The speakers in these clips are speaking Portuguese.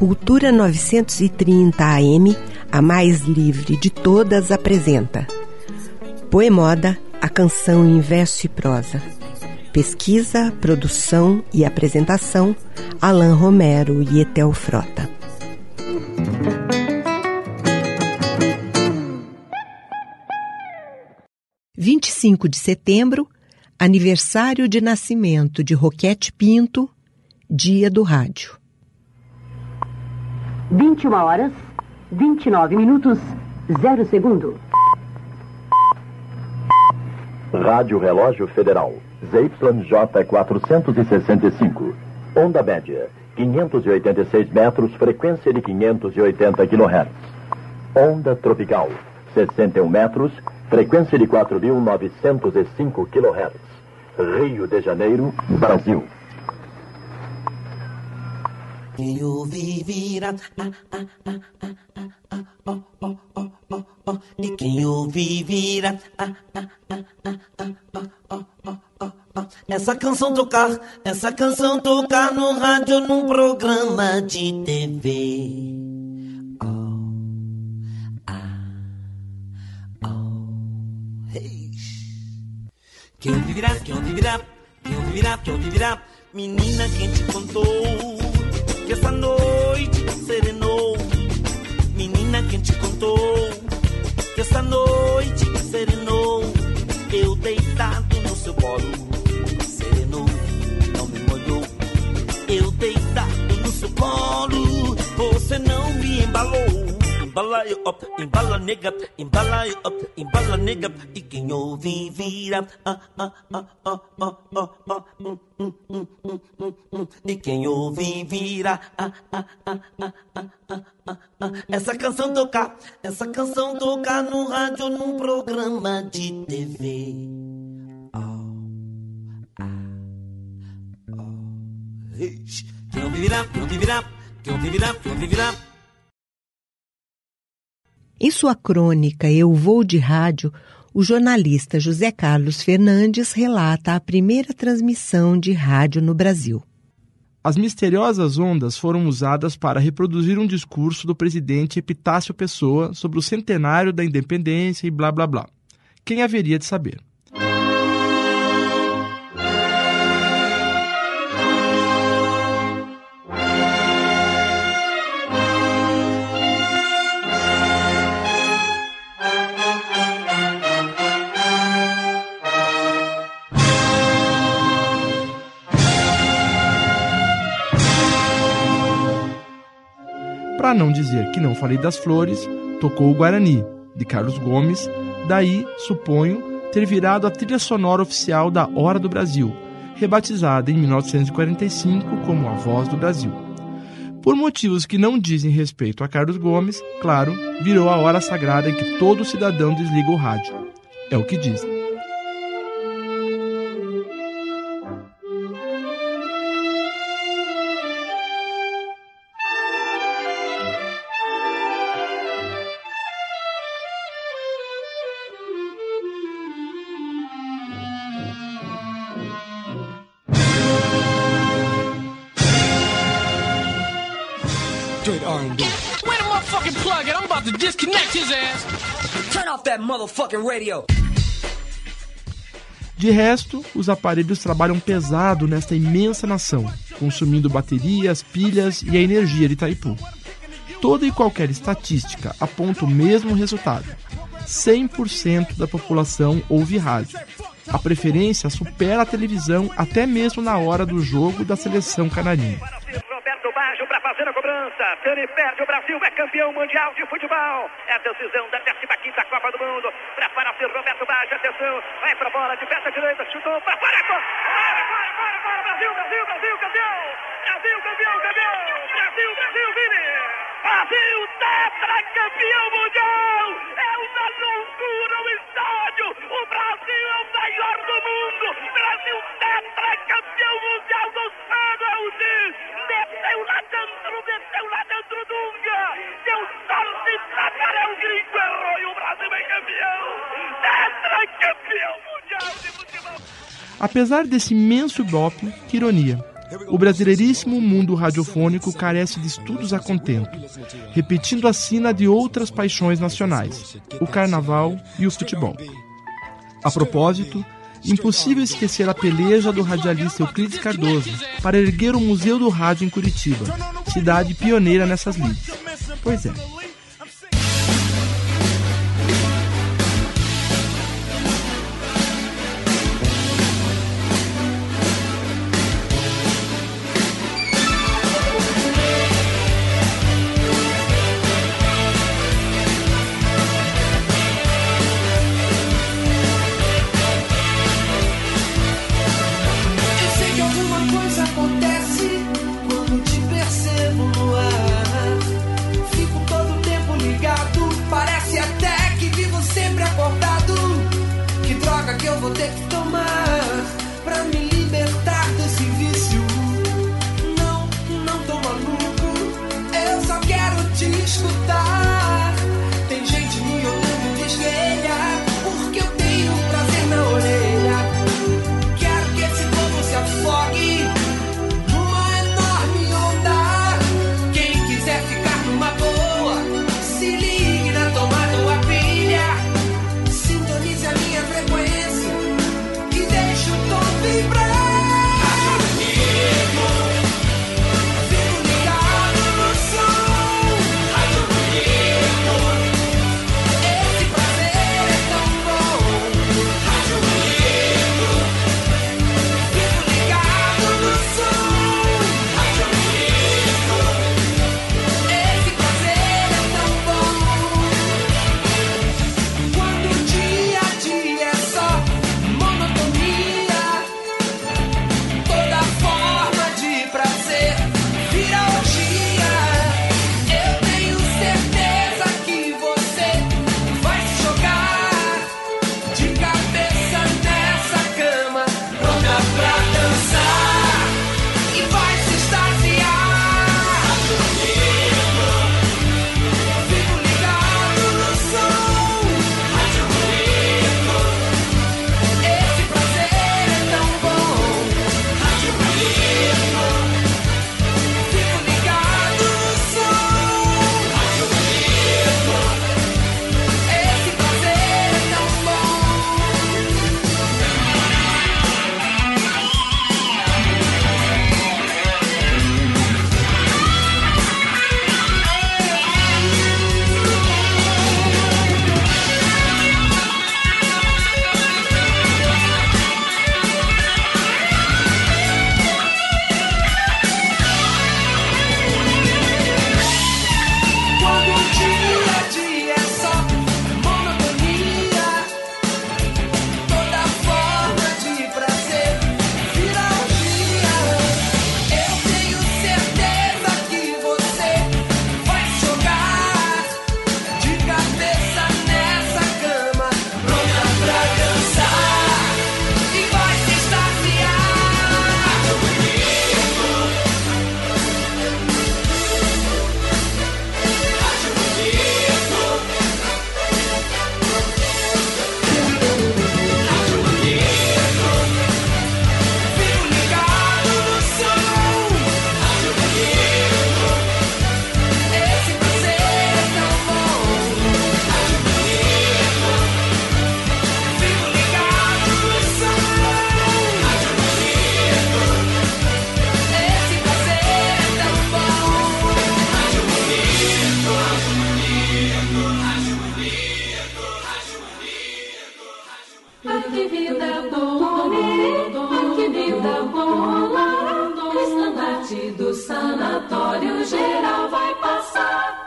Cultura 930 AM, a mais livre de todas, apresenta Poemoda, a canção em verso e prosa. Pesquisa, produção e apresentação, Alain Romero e Etel Frota. – 25 de setembro, aniversário de nascimento de Roquete Pinto, Dia do Rádio. 21 horas, 29 minutos, 0 segundo. Rádio Relógio Federal, ZYJ 465. Onda média, 586 metros, frequência de 580 kHz. Onda tropical, 61 metros, frequência de 4.905 kHz. Rio de Janeiro, Brasil. Quem ouve vira, e quem ouve vira, essa canção tocar no rádio, num programa de TV. Quem ouve virar, quem ouve virar, quem ouve virar, quem ouve virar, menina, quem te contou que essa noite serenou? Menina, quem te contou que essa noite serenou? Eu deitado no seu colo, serenou, não me molhou. Eu deitado no seu colo, você não me embalou. Embala eu up, embala nega, embala eu up, embala nega. E quem ouve vira, e quem ouve vira, essa canção tocar no rádio, num programa de TV. Quem ouve virar, quem ouve virar, quem ouve virar, quem ouve virar. Em sua crônica Eu Vou de Rádio, o jornalista José Carlos Fernandes relata a primeira transmissão de rádio no Brasil. As misteriosas ondas foram usadas para reproduzir um discurso do presidente Epitácio Pessoa sobre o centenário da independência e blá blá blá. Quem haveria de saber? Para não dizer que não falei das flores, tocou o Guarani, de Carlos Gomes, daí, suponho, ter virado a trilha sonora oficial da Hora do Brasil, rebatizada em 1945 como A Voz do Brasil. Por motivos que não dizem respeito a Carlos Gomes, claro, virou a hora sagrada em que todo cidadão desliga o rádio. É o que dizem. Straight R&B. Where the motherfucking plug it? I'm about to disconnect his ass. Turn off that motherfucking radio. De resto, os aparelhos trabalham pesado nesta imensa nação, consumindo baterias, pilhas e a energia de Itaipu. Toda e qualquer estatística aponta o mesmo resultado. 100% da população ouve rádio. A preferência supera a televisão até mesmo na hora do jogo da seleção canarinha. Para fazer a cobrança, Tani perde, o Brasil é campeão mundial de futebol. É a decisão da 15ª Copa do Mundo. Prepara-se Roberto Baggio, atenção, vai pra bola de perna direita, chutou para fora, Brasil, campeão! Brasil, Vini! Brasil, tetracampeão mundial! É uma loucura o estádio! O Brasil é o melhor do mundo! Brasil, tetracampeão mundial do Santos! Desceu lá dentro, Dunga! Deu sorte pra cara, o gringo errou e o Brasil é campeão! Tetracampeão mundial de futebol! Apesar desse imenso golpe, que ironia, o brasileiríssimo mundo radiofônico carece de estudos a contento, repetindo a sina de outras paixões nacionais, o carnaval e o futebol. A propósito, impossível esquecer a peleja do radialista Euclides Cardoso para erguer o Museu do Rádio em Curitiba, cidade pioneira nessas lides. Pois é. do Sanatório Geral vai passar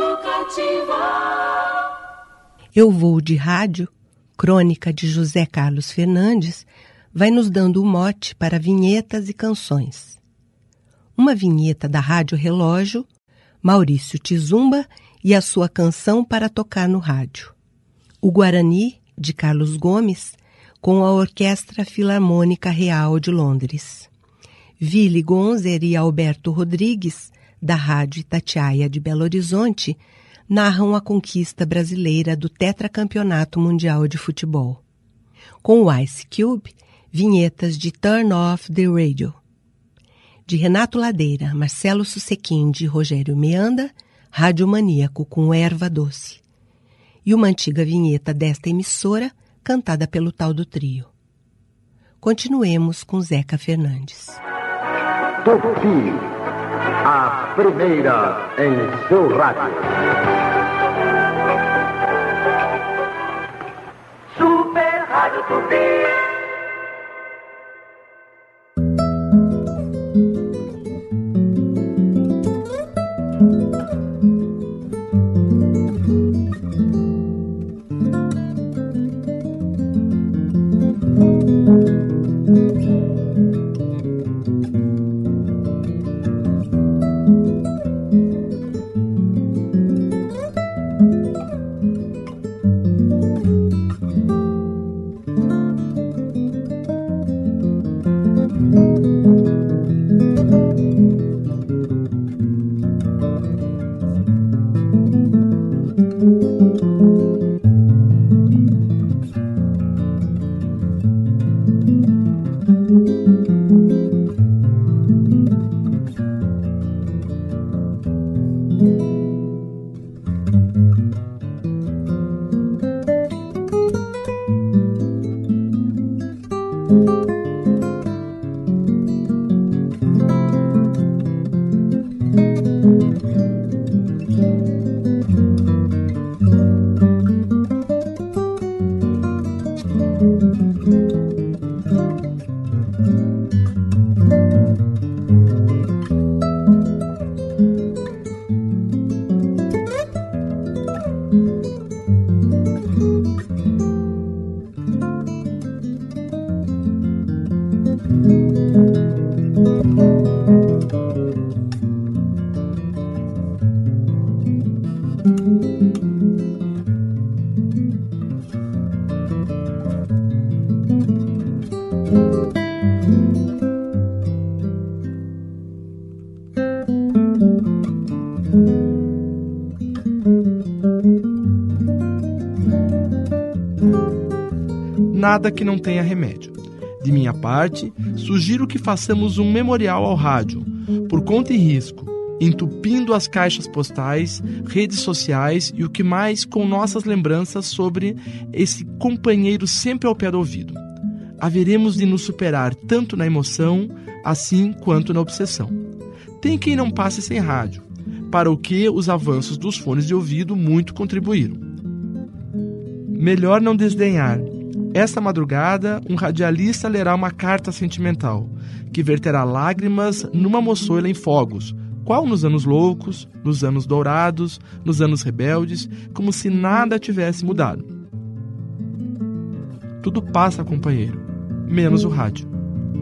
educativa. Eu Vou de Rádio, crônica de José Carlos Fernandes, vai nos dando o mote para vinhetas e canções. Uma vinheta da Rádio Relógio, Maurício Tizumba e a sua canção para tocar no rádio. O Guarani, de Carlos Gomes, com a Orquestra Filarmônica Real de Londres. Willy Gonzer e Alberto Rodrigues, da Rádio Itatiaia de Belo Horizonte, narram a conquista brasileira do Tetracampeonato Mundial de Futebol. Com o Ice Cube, vinhetas de Turn Off the Radio. De Renato Ladeira, Marcelo Susequinde e Rogério Meanda, Rádio Maníaco com Erva Doce. E uma antiga vinheta desta emissora, cantada pelo tal do trio. Continuemos com Zeca Fernandes. Tupi, a primeira em seu rádio. Super Rádio Tupi. Nada que não tenha remédio. De minha parte, sugiro que façamos um memorial ao rádio, por conta e risco, entupindo as caixas postais, redes sociais e o que mais com nossas lembranças sobre esse companheiro sempre ao pé do ouvido. Haveremos de nos superar tanto na emoção, assim quanto na obsessão. Tem quem não passe sem rádio, para o que os avanços dos fones de ouvido muito contribuíram. Melhor não desdenhar. Esta madrugada, um radialista lerá uma carta sentimental, que verterá lágrimas numa moçoila em fogos, qual nos anos loucos, nos anos dourados, nos anos rebeldes, como se nada tivesse mudado. Tudo passa, companheiro, menos o rádio.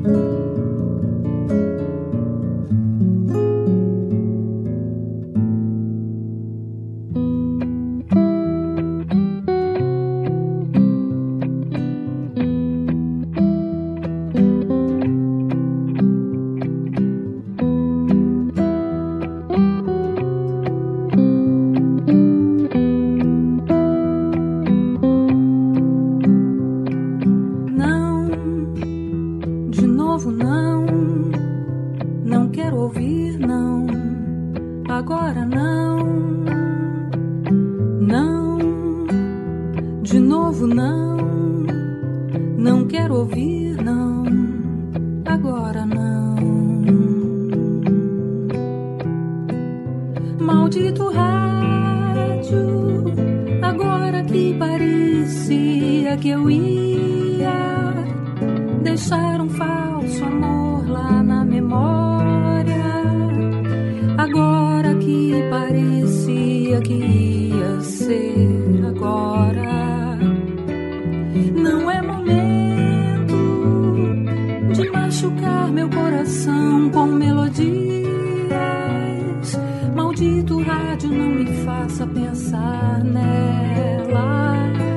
Maldito rádio, agora que parecia que eu ia deixar um falso amor lá na memória, agora que parecia que ia ser agora, não é momento de machucar meu coração com melodias. Maldito rádio, não me faça pensar nela.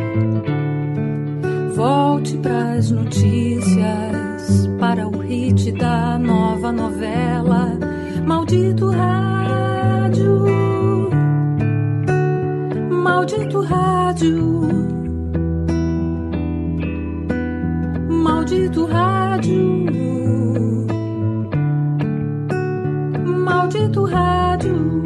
Volte pras notícias, para o hit da nova novela. Maldito rádio, maldito rádio, maldito rádio. Maldito rádio.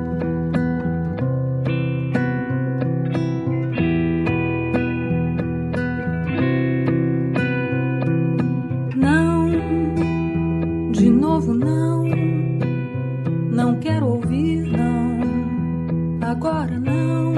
Não, de novo não. Não quero ouvir, não. Agora não.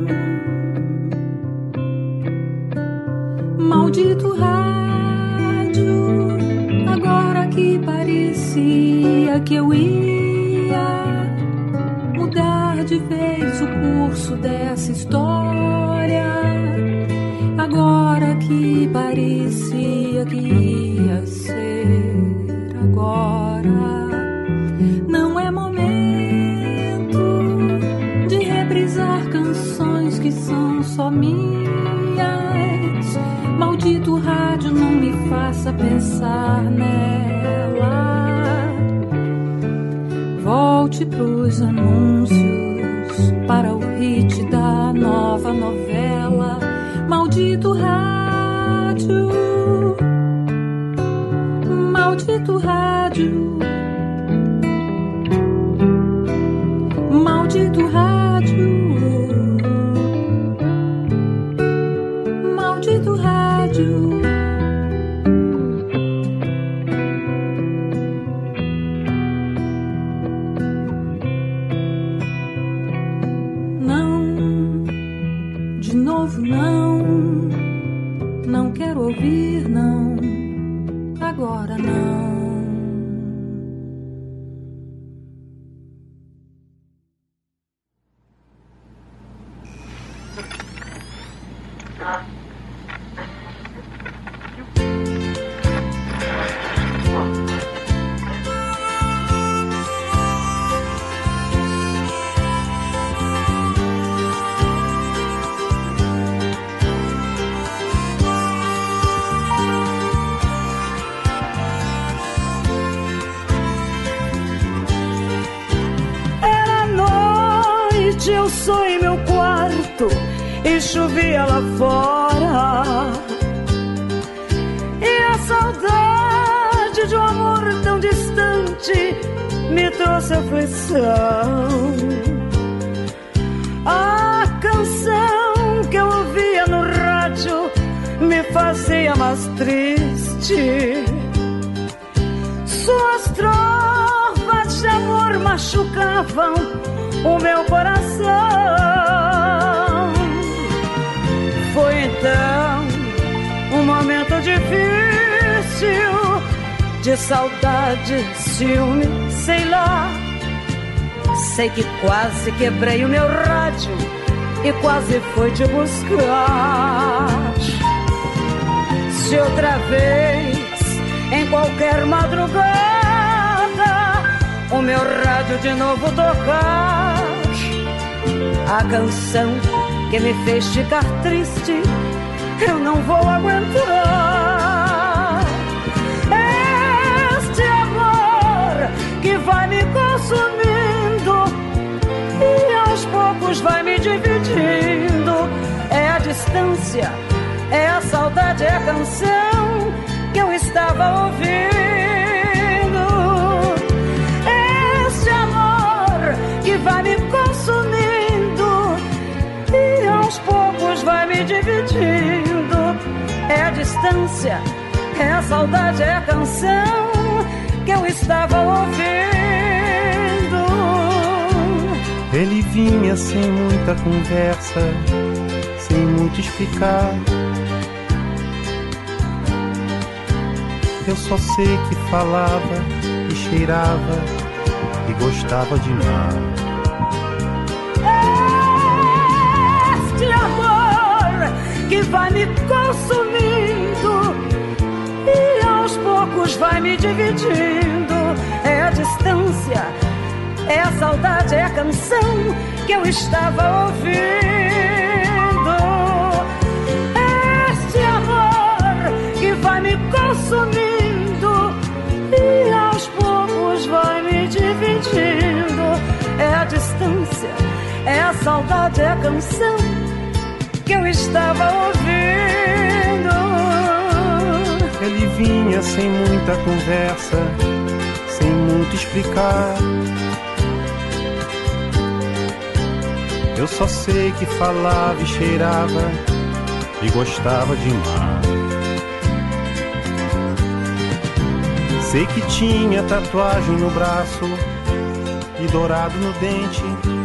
Maldito rádio. Agora que parecia que eu ia mudar de vez o curso dessa história. Agora que parecia que ia ser agora. Não é momento de reprisar canções que são só minhas. Maldito rádio, não me faça pensar nela. Volte pros anúncios, para o hit da nova novela. Maldito rádio, maldito rádio, maldito rádio, maldito rádio. Não, de novo não. Não quero ouvir, não. Agora não. Eu sou em meu quarto e chovia lá fora, e a saudade de um amor tão distante me trouxe aflição. A canção que eu ouvia no rádio me fazia mais triste. Suas trovas de amor machucavam o meu coração. Foi então um momento difícil, de saudade, ciúme, sei lá. Sei que quase quebrei o meu rádio e quase fui te buscar. Se outra vez, em qualquer madrugada, o meu rádio de novo tocar a canção que me fez ficar triste, eu não vou aguentar. Este amor que vai me consumindo e aos poucos vai me dividindo. É a distância, é a saudade, é a canção que eu estava ouvindo. Que vai me consumindo e aos poucos vai me dividindo. É a distância, é a saudade, é a canção que eu estava ouvindo. Ele vinha sem muita conversa, sem muito explicar. Eu só sei que falava e cheirava e gostava de mar. Este amor que vai me consumindo e aos poucos vai me dividindo. É a distância, é a saudade, é a canção que eu estava ouvindo. Este amor que vai me consumindo e aos poucos vai me dividindo. É a distância, é a saudade, é a canção que eu estava ouvindo. Ele vinha sem muita conversa, sem muito explicar. Eu só sei que falava e cheirava e gostava de mar. Sei que tinha tatuagem no braço e dourado no dente.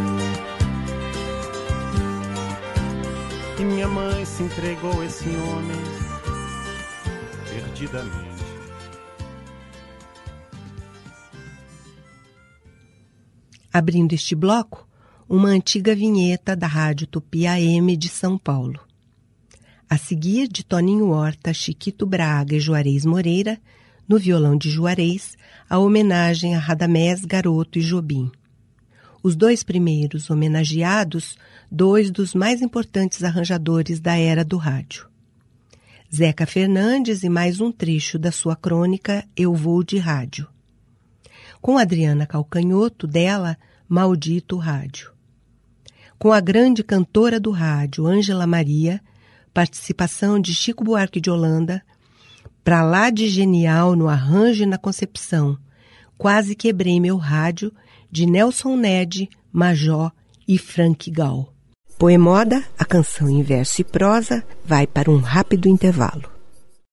E minha mãe se entregou a esse homem perdidamente. Abrindo este bloco, uma antiga vinheta da Rádio Tupi AM de São Paulo. A seguir, de Toninho Horta, Chiquito Braga e Juarez Moreira, no violão de Juarez, a homenagem a Radamés, Garoto e Jobim. Os dois primeiros homenageados, dois dos mais importantes arranjadores da era do rádio. Zeca Fernandes e mais um trecho da sua crônica Eu Vou de Rádio. Com Adriana Calcanhoto, dela, Maldito Rádio. Com a grande cantora do rádio, Ângela Maria, participação de Chico Buarque de Holanda, pra lá de genial no arranjo e na concepção, Quase Quebrei Meu Rádio, de Nelson Ned, Majó e Frank Gal. Poemoda, a canção em verso e prosa, vai para um rápido intervalo.